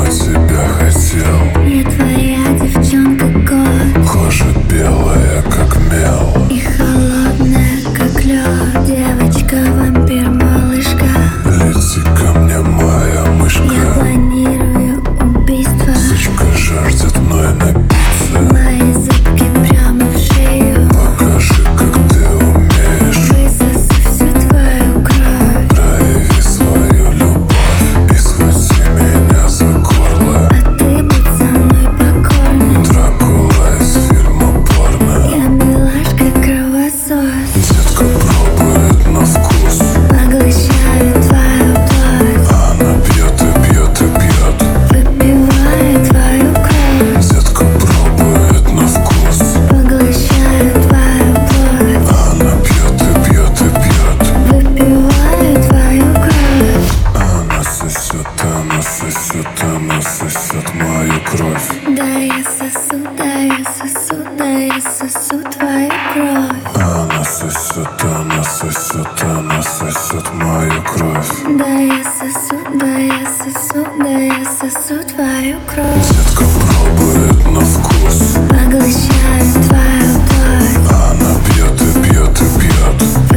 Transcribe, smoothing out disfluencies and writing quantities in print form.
тебя хотел. Я твоя девчонка, кот. Кожа белая, как мел, И холодная, как лед. Девочка-вампир, малышка. лети ко мне, моя Я мышка. планирую убийство. Сучка жаждет мной напиться. Мои зубки прямо в шею. Покажи, как ты умеешь. Высосу всю твою кровь. Прояви свою любовь и схвати меня за горло. А ты будь со мной покорна. Дракула из фильма порно. Я милашка, кровосос. Детка пробует на вкус. Поглощаю твою плоть. Она пьет и пьет и пьет. Выпиваю твою кровь. Детка пробует на вкус. Поглощаю твою плоть. Она пьет и пьет и пьет. Выпиваю твою кровь. Она сосет, она сосет, она сосет мою кровь. Да я сосу, да я сосу, да я сосу твою кровь. Она сосет, она сосет, она сосет мою кровь. Да я сосу, да я сосу, да я сосу твою кровь. Детка пробует на вкус. Поглощаю твою плоть. Она пьет и пьет и пьет.